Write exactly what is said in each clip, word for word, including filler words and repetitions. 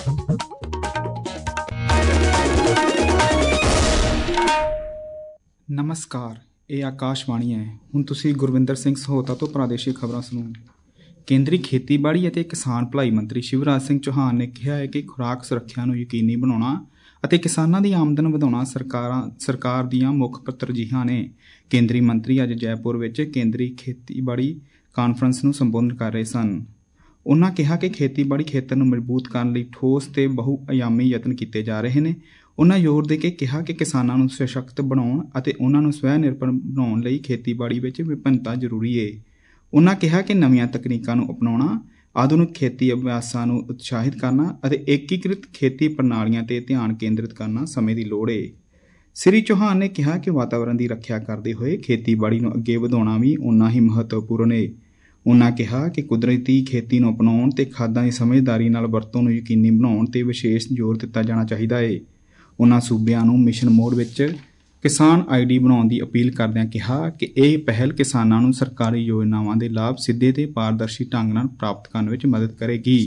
नमस्कार, ਇਹ ਆਕਾਸ਼ਵਾਣੀ ਹੈ। ਹੁਣ ਤੁਸੀਂ ਗੁਰਵਿੰਦਰ ਸਿੰਘ ਸਹੋਤਾ ਤੋਂ ਪ੍ਰਾਦੇਸ਼ਿਕ ਖਬਰਾਂ ਸੁਣੋ। ਕੇਂਦਰੀ ਖੇਤੀਬਾੜੀ ਅਤੇ ਕਿਸਾਨ ਭਲਾਈ ਮੰਤਰੀ ਸ਼ਿਵਰਾਜ ਸਿੰਘ ਚੌਹਾਨ ਨੇ ਕਿਹਾ ਹੈ ਕਿ ਖੁਰਾਕ ਸੁਰੱਖਿਆ ਨੂੰ ਯਕੀਨੀ ਬਣਾਉਣਾ ਅਤੇ ਕਿਸਾਨਾਂ ਦੀ ਆਮਦਨ ਵਧਾਉਣਾ ਸਰਕਾਰਾਂ ਸਰਕਾਰ ਦੀਆਂ ਮੁੱਖ ਤਰਜੀਹਾਂ ਨੇ। ਕੇਂਦਰੀ ਮੰਤਰੀ ਅੱਜ ਜੈਪੁਰ ਵਿੱਚ ਕੇਂਦਰੀ ਖੇਤੀਬਾੜੀ ਕਾਨਫਰੰਸ ਨੂੰ ਸੰਬੋਧਨ ਕਰ ਰਹੇ ਸਨ। ਉਨ੍ਹਾਂ ਕਿਹਾ ਕਿ ਖੇਤੀਬਾੜੀ ਖੇਤਰ ਨੂੰ ਮਜ਼ਬੂਤ ਕਰਨ ਲਈ ਠੋਸ ਤੇ ਬਹੁ-ਆਯਾਮੀ ਯਤਨ ਕੀਤੇ ਜਾ ਰਹੇ ਨੇ। ਉਨ੍ਹਾਂ ਜ਼ੋਰ ਦੇ ਕੇ ਕਿਹਾ ਕਿ ਕਿਸਾਨਾਂ ਨੂੰ ਸਸ਼ਕਤ ਬਣਾਉਣ ਅਤੇ ਉਨ੍ਹਾਂ ਨੂੰ ਸਵੈ ਨਿਰਭਰ ਬਣਾਉਣ ਲਈ ਖੇਤੀਬਾੜੀ ਵਿੱਚ ਵਿਭਿੰਨਤਾ ਜ਼ਰੂਰੀ ਹੈ। ਉਨ੍ਹਾਂ ਕਿਹਾ ਕਿ ਨਵੀਆਂ ਤਕਨੀਕਾਂ ਨੂੰ ਅਪਣਾਉਣਾ, ਆਧੁਨਿਕ ਖੇਤੀ ਅਭਿਆਸਾਂ ਨੂੰ ਉਤਸ਼ਾਹਿਤ ਕਰਨਾ ਅਤੇ ਏਕੀਕ੍ਰਿਤ ਖੇਤੀ ਪ੍ਰਣਾਲੀਆਂ 'ਤੇ ਧਿਆਨ ਕੇਂਦਰਿਤ ਕਰਨਾ ਸਮੇਂ ਦੀ ਲੋੜ ਹੈ। ਸ੍ਰੀ ਚੌਹਾਨ ਨੇ ਕਿਹਾ ਕਿ ਵਾਤਾਵਰਣ ਦੀ ਰੱਖਿਆ ਕਰਦੇ ਹੋਏ ਖੇਤੀਬਾੜੀ ਨੂੰ ਅੱਗੇ ਵਧਾਉਣਾ ਵੀ ਓਨਾ ਹੀ ਮਹੱਤਵਪੂਰਨ ਹੈ। ਉਨ੍ਹਾਂ ਕਿਹਾ ਕਿ ਕੁਦਰਤੀ ਖੇਤੀ ਨੂੰ ਅਪਣਾਉਣ ਤੇ ਖਾਦਾਂ ਦੀ ਸਮਝਦਾਰੀ ਨਾਲ ਵਰਤੋਂ ਨੂੰ ਯਕੀਨੀ ਬਣਾਉਣ 'ਤੇ ਵਿਸ਼ੇਸ਼ ਜ਼ੋਰ ਦਿੱਤਾ ਜਾਣਾ ਚਾਹੀਦਾ ਹੈ। ਉਨ੍ਹਾਂ ਸੂਬਿਆਂ ਨੂੰ ਮਿਸ਼ਨ ਮੋਡ ਵਿੱਚ ਕਿਸਾਨ ਆਈ ਡੀ ਬਣਾਉਣ ਦੀ ਅਪੀਲ ਕਰਦਿਆਂ ਕਿਹਾ ਕਿ ਇਹ ਪਹਿਲ ਕਿਸਾਨਾਂ ਨੂੰ ਸਰਕਾਰੀ ਯੋਜਨਾਵਾਂ ਦੇ ਲਾਭ ਸਿੱਧੇ ਤੇ ਪਾਰਦਰਸ਼ੀ ਢੰਗ ਨਾਲ ਪ੍ਰਾਪਤ ਕਰਨ ਵਿੱਚ ਮਦਦ ਕਰੇਗੀ।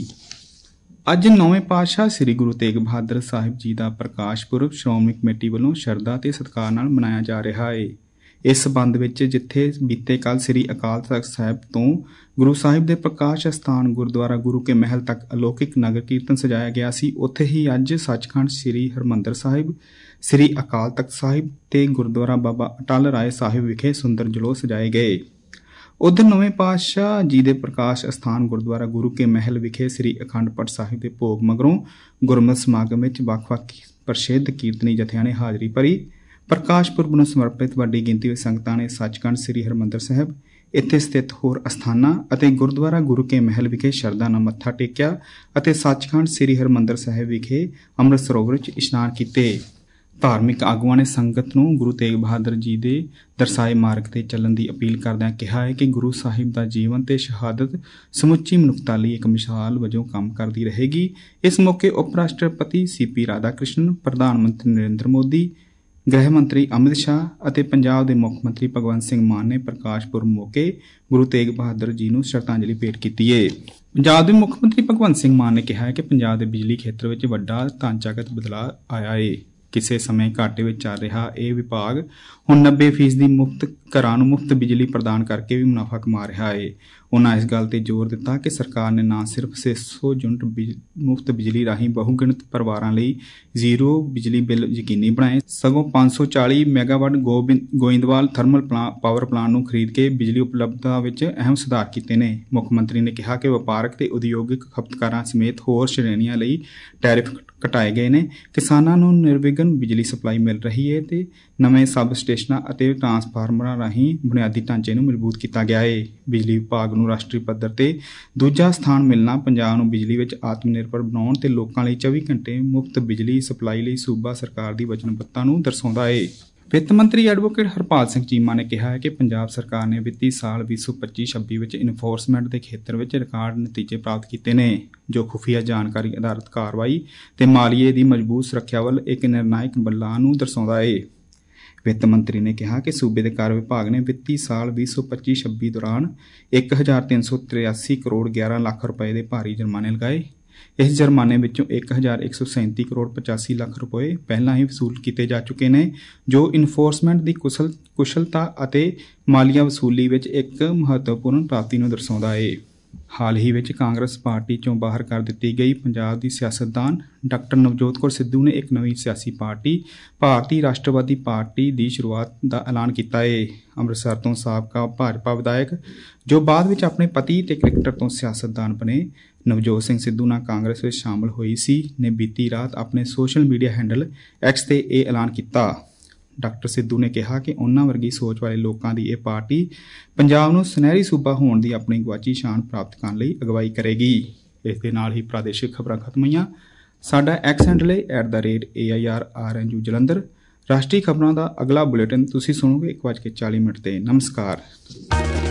ਅੱਜ ਨੌਵੇਂ ਪਾਤਸ਼ਾਹ ਸ੍ਰੀ ਗੁਰੂ ਤੇਗ ਬਹਾਦਰ ਸਾਹਿਬ ਜੀ ਦਾ ਪ੍ਰਕਾਸ਼ ਪੁਰਬ ਸ਼੍ਰੋਮਣੀ ਕਮੇਟੀ ਵੱਲੋਂ ਸ਼ਰਧਾ ਤੇ ਸਤਿਕਾਰ ਨਾਲ ਮਨਾਇਆ ਜਾ ਰਿਹਾ ਹੈ। ਇਸ ਸਬੰਧ ਵਿੱਚ ਜਿੱਥੇ ਬੀਤੇ ਕੱਲ੍ਹ ਸ੍ਰੀ ਅਕਾਲ ਤਖ਼ਤ ਸਾਹਿਬ ਤੋਂ ਗੁਰੂ ਸਾਹਿਬ ਦੇ ਪ੍ਰਕਾਸ਼ ਅਸਥਾਨ ਗੁਰਦੁਆਰਾ ਗੁਰੂ ਕੇ ਮਹਿਲ ਤੱਕ ਅਲੌਕਿਕ ਨਗਰ ਕੀਰਤਨ ਸਜਾਇਆ ਗਿਆ ਸੀ, ਉੱਥੇ ਹੀ ਅੱਜ ਸੱਚਖੰਡ ਸ੍ਰੀ ਹਰਿਮੰਦਰ ਸਾਹਿਬ, ਸ੍ਰੀ ਅਕਾਲ ਤਖ਼ਤ ਸਾਹਿਬ ਤੇ ਗੁਰਦੁਆਰਾ ਬਾਬਾ ਅਟਲ ਰਾਏ ਸਾਹਿਬ ਵਿਖੇ ਸੁੰਦਰ ਜਲੌਅ ਸਜਾਏ ਗਏ। ਉਧਰ ਨੌਵੇਂ ਪਾਤਸ਼ਾਹ ਜੀ ਦੇ ਪ੍ਰਕਾਸ਼ ਅਸਥਾਨ ਗੁਰਦੁਆਰਾ ਗੁਰੂ ਕੇ ਮਹਿਲ ਵਿਖੇ ਸ੍ਰੀ ਅਖੰਡ ਪਾਠ ਸਾਹਿਬ ਦੇ ਭੋਗ ਮਗਰੋਂ ਗੁਰਮਤਿ ਸਮਾਗਮ ਵਿੱਚ ਵੱਖ-ਵੱਖ ਪ੍ਰਸਿੱਧ ਕੀਰਤਨੀ ਜਥਿਆਂ ਨੇ ਹਾਜ਼ਰੀ ਭਰੀ। ਪ੍ਰਕਾਸ਼ ਪੁਰਬ ਨੂੰ ਸਮਰਪਿਤ ਵੱਡੀ ਗਿਣਤੀ ਵਿੱਚ ਸੰਗਤਾਂ ਨੇ ਸੱਚਖੰਡ ਸ੍ਰੀ ਹਰਿਮੰਦਰ ਸਾਹਿਬ, ਇੱਥੇ ਸਥਿਤ ਹੋਰ ਅਸਥਾਨਾਂ ਅਤੇ ਗੁਰਦੁਆਰਾ ਗੁਰੂ ਕੇ ਮਹਿਲ ਵਿਖੇ ਸ਼ਰਧਾ ਨਾਲ ਮੱਥਾ ਟੇਕਿਆ ਅਤੇ ਸੱਚਖੰਡ ਸ੍ਰੀ ਹਰਿਮੰਦਰ ਸਾਹਿਬ ਵਿਖੇ ਅੰਮ੍ਰਿਤ ਸਰੋਵਰ ਵਿੱਚ ਇਸ਼ਨਾਨ ਕੀਤੇ। ਧਾਰਮਿਕ ਆਗੂਆਂ ਨੇ ਸੰਗਤ ਨੂੰ ਗੁਰੂ ਤੇਗ ਬਹਾਦਰ ਜੀ ਦੇ ਦਰਸਾਏ ਮਾਰਗ 'ਤੇ ਚੱਲਣ ਦੀ ਅਪੀਲ ਕਰਦਿਆਂ ਕਿਹਾ ਹੈ ਕਿ ਗੁਰੂ ਸਾਹਿਬ ਦਾ ਜੀਵਨ ਤੇ ਸ਼ਹਾਦਤ ਸਮੁੱਚੀ ਮਨੁੱਖਤਾ ਲਈ ਇੱਕ ਮਿਸਾਲ ਵਜੋਂ ਕੰਮ ਕਰਦੀ ਰਹੇਗੀ। ਇਸ ਮੌਕੇ ਉਪ ਰਾਸ਼ਟਰਪਤੀ ਸੀ ਪੀ ਰਾਧਾ ਕ੍ਰਿਸ਼ਨ, ਪ੍ਰਧਾਨ ਮੰਤਰੀ ਨਰਿੰਦਰ ਮੋਦੀ, ਗ੍ਰਹਿ ਮੰਤਰੀ ਅਮਿਤ ਸ਼ਾਹ ਅਤੇ ਪੰਜਾਬ ਦੇ ਮੁੱਖ ਮੰਤਰੀ ਭਗਵੰਤ ਸਿੰਘ ਮਾਨ ਨੇ ਪ੍ਰਕਾਸ਼ ਪੁਰਬ ਮੌਕੇ ਗੁਰੂ ਤੇਗ ਬਹਾਦਰ ਜੀ ਨੂੰ ਸ਼ਰਧਾਂਜਲੀ ਭੇਟ ਕੀਤੀ ਹੈ। ਪੰਜਾਬ ਦੇ ਮੁੱਖ ਮੰਤਰੀ ਭਗਵੰਤ ਸਿੰਘ ਮਾਨ ਨੇ ਕਿਹਾ ਹੈ ਕਿ ਪੰਜਾਬ ਦੇ ਬਿਜਲੀ ਖੇਤਰ ਵਿੱਚ ਵੱਡਾ ਢਾਂਚਾਗਤ ਬਦਲਾਅ ਆਇਆ ਹੈ। ਕਿਸੇ ਸਮੇਂ ਘਾਟੇ ਵਿੱਚ ਚੱਲ ਰਿਹਾ ਇਹ ਵਿਭਾਗ ਹੁਣ ਨੱਬੇ ਫੀਸਦੀ ਮੁਫਤ ਘਰਾਂ ਨੂੰ ਮੁਫਤ ਬਿਜਲੀ ਪ੍ਰਦਾਨ ਕਰਕੇ ਵੀ ਮੁਨਾਫਾ ਕਮਾ ਰਿਹਾ ਹੈ। ਉਨ੍ਹਾਂ ਇਸ ਗੱਲ ਤੇ ਜ਼ੋਰ ਦਿੱਤਾ ਕਿ ਸਰਕਾਰ ਨੇ ਨਾ ਸਿਰਫ ਛੇ ਸੌ ਯੂਨਿਟ ਮੁਫਤ ਬਿਜਲੀ ਰਾਹੀਂ ਬਹੁਗਿਣਤ ਪਰਿਵਾਰਾਂ ਲਈ ਜ਼ੀਰੋ ਬਿਜਲੀ ਬਿੱਲ ਯਕੀਨੀ ਬਣਾਏ, ਸਗੋਂ ਪੰਜ ਸੌ ਚਾਲੀ megawatt Goindwal thermal power plant ਨੂੰ ਖਰੀਦ ਕੇ ਬਿਜਲੀ ਉਪਲਬਧਤਾ ਵਿੱਚ ਅਹਿਮ ਸੁਧਾਰ ਕੀਤੇ ਨੇ। ਮੁੱਖ ਮੰਤਰੀ ਨੇ ਕਿਹਾ ਕਿ ਵਪਾਰਕ ਤੇ ਉਦਯੋਗਿਕ ਖਪਤਕਾਰਾਂ ਸਮੇਤ ਹੋਰ ਸ਼੍ਰੇਣੀਆਂ ਲਈ ਟੈਰਿਫ ਘਟਾਏ ਗਏ ਨੇ। ਕਿਸਾਨਾਂ ਨੂੰ ਨਿਰਵਿਘਨ ਬਿਜਲੀ ਸਪਲਾਈ ਮਿਲ ਰਹੀ ਹੈ ਤੇ ਨਵੇਂ ਸਬ ਸਟੇਸ਼ਨਾਂ ਅਤੇ ਟਰਾਂਸਫਾਰਮਰਾਂ ਰਾਹੀਂ ਬੁਨਿਆਦੀ ਢਾਂਚੇ ਨੂੰ ਮਜ਼ਬੂਤ ਕੀਤਾ ਗਿਆ ਹੈ। ਬਿਜਲੀ ਵਿਭਾਗ ਨੂੰ ਰਾਸ਼ਟਰੀ ਪੱਧਰ ਤੇ ਦੂਜਾ ਸਥਾਨ ਮਿਲਣਾ ਪੰਜਾਬ ਨੂੰ ਬਿਜਲੀ ਵਿੱਚ ਆਤਮ ਨਿਰਭਰ ਬਣਾਉਣ ਤੇ ਲੋਕਾਂ ਲਈ ਚੌਵੀ ਘੰਟੇ ਮੁਫਤ ਬਿਜਲੀ ਸਪਲਾਈ ਲਈ ਸੂਬਾ ਸਰਕਾਰ ਦੀ ਵਚਨਬੱਧਤਾ ਨੂੰ ਦਰਸਾਉਂਦਾ ਹੈ। ਵਿੱਤ ਮੰਤਰੀ ਐਡਵੋਕੇਟ ਹਰਪਾਲ ਸਿੰਘ ਚੀਮਾ ਨੇ ਕਿਹਾ ਹੈ ਕਿ ਪੰਜਾਬ ਸਰਕਾਰ ਨੇ ਵਿੱਤੀ ਸਾਲ ਵੀਹ ਸੌ ਪੱਚੀ ਛੱਬੀ ਵਿੱਚ ਇਨਫੋਰਸਮੈਂਟ ਦੇ ਖੇਤਰ ਵਿੱਚ ਰਿਕਾਰਡ ਨਤੀਜੇ ਪ੍ਰਾਪਤ ਕੀਤੇ ਨੇ, ਜੋ ਖੁਫੀਆ ਜਾਣਕਾਰੀ ਆਧਾਰਿਤ ਕਾਰਵਾਈ ਤੇ ਮਾਲੀਏ ਦੀ ਮਜ਼ਬੂਤ ਸੁਰੱਖਿਆ ਵੱਲ ਇੱਕ ਨਿਰਣਾਇਕ ਬਦਲਾਅ ਨੂੰ ਦਰਸਾਉਂਦਾ ਹੈ। ਵਿੱਤ ਮੰਤਰੀ ਨੇ ਕਿਹਾ ਕਿ ਸੂਬੇ ਦੇ ਕਰ ਵਿਭਾਗ ਨੇ ਵਿੱਤੀ ਸਾਲ ਵੀਹ ਸੌ ਪੱਚੀ ਛੱਬੀ ਦੌਰਾਨ ਇੱਕ ਹਜ਼ਾਰ ਤਿੰਨ ਸੌ ਤਰਿਆਸੀ ਕਰੋੜ ਗਿਆਰਾਂ ਲੱਖ ਰੁਪਏ ਦੇ ਭਾਰੀ ਜੁਰਮਾਨੇ ਲਗਾਏ। ਇਸ ਜੁਰਮਾਨੇ ਵਿੱਚੋਂ ਇੱਕ ਹਜ਼ਾਰ ਇੱਕ ਸੌ ਸੈਂਤੀ ਕਰੋੜ ਪਚਾਸੀ ਲੱਖ ਰੁਪਏ ਪਹਿਲਾਂ ਹੀ ਵਸੂਲ ਕੀਤੇ ਜਾ ਚੁੱਕੇ ਨੇ, ਜੋ ਇਨਫੋਰਸਮੈਂਟ ਦੀ ਕੁਸ਼ਲ ਕੁਸ਼ਲਤਾ ਅਤੇ ਮਾਲੀਆ ਵਸੂਲੀ ਵਿੱਚ ਇੱਕ ਮਹੱਤਵਪੂਰਨ ਪ੍ਰਾਪਤੀ ਨੂੰ ਦਰਸਾਉਂਦਾ ਹੈ। ਹਾਲ ਹੀ ਵਿੱਚ ਕਾਂਗਰਸ ਪਾਰਟੀ ਚੋਂ ਬਾਹਰ ਕਰ ਦਿੱਤੀ ਗਈ ਪੰਜਾਬ ਦੀ ਸਿਆਸਤਦਾਨ ਡਾਕਟਰ ਨਵਜੋਤ ਕੌਰ ਸਿੱਧੂ ਨੇ ਇੱਕ ਨਵੀਂ ਸਿਆਸੀ ਪਾਰਟੀ ਭਾਰਤੀ ਰਾਸ਼ਟਰਵਾਦੀ ਪਾਰਟੀ ਦੀ ਸ਼ੁਰੂਆਤ ਦਾ ਐਲਾਨ ਕੀਤਾ ਹੈ। ਅੰਮ੍ਰਿਤਸਰ ਤੋਂ ਸਾਬਕਾ ਭਾਜਪਾ ਵਿਧਾਇਕ, ਜੋ ਬਾਅਦ ਵਿੱਚ ਆਪਣੇ ਪਤੀ ਤੇ ਕ੍ਰਿਕਟਰ ਤੋਂ ਸਿਆਸਤਦਾਨ ਬਣੇ, ਨਵਜੋਤ ਸਿੰਘ ਸਿੱਧੂ ਨਾਲ ਕਾਂਗਰਸ ਵਿੱਚ ਸ਼ਾਮਲ ਹੋਈ ਸੀ, ਨੇ ਬੀਤੀ ਰਾਤ ਆਪਣੇ ਸੋਸ਼ਲ ਮੀਡੀਆ ਹੈਂਡਲ ਐਕਸ ਤੇ ਇਹ ਐਲਾਨ ਕੀਤਾ। ਡਾਕਟਰ ਸਿੱਧੂ ਨੇ ਕਿਹਾ ਕਿ ਉਹਨਾਂ ਵਰਗੀ ਸੋਚ ਵਾਲੇ ਲੋਕਾਂ ਦੀ ਇਹ ਪਾਰਟੀ ਪੰਜਾਬ ਨੂੰ ਸੁਨਹਿਰੀ ਸੂਬਾ ਹੋਣ ਦੀ ਆਪਣੀ ਗੁਆਚੀ ਸ਼ਾਨ ਪ੍ਰਾਪਤ ਕਰਨ ਲਈ ਅਗਵਾਈ ਕਰੇਗੀ। ਇਸ ਦੇ ਨਾਲ ਹੀ ਪ੍ਰਾਦੇਸ਼ਿਕ ਖਬਰਾਂ ਖਤਮ ਹੋਈਆਂ। ਸਾਡਾ ਐਕਸ ਹੈਂਡਲ ਹੈ at the rate A I R R N U Jalandhar. ਰਾਸ਼ਟਰੀ ਖਬਰਾਂ ਦਾ ਅਗਲਾ ਬੁਲੇਟਿਨ ਤੁਸੀਂ ਸੁਣੋਗੇ ਇੱਕ ਵੱਜ ਕੇ ਚਾਲੀ ਮਿੰਟ ਤੇ। ਨਮਸਕਾਰ।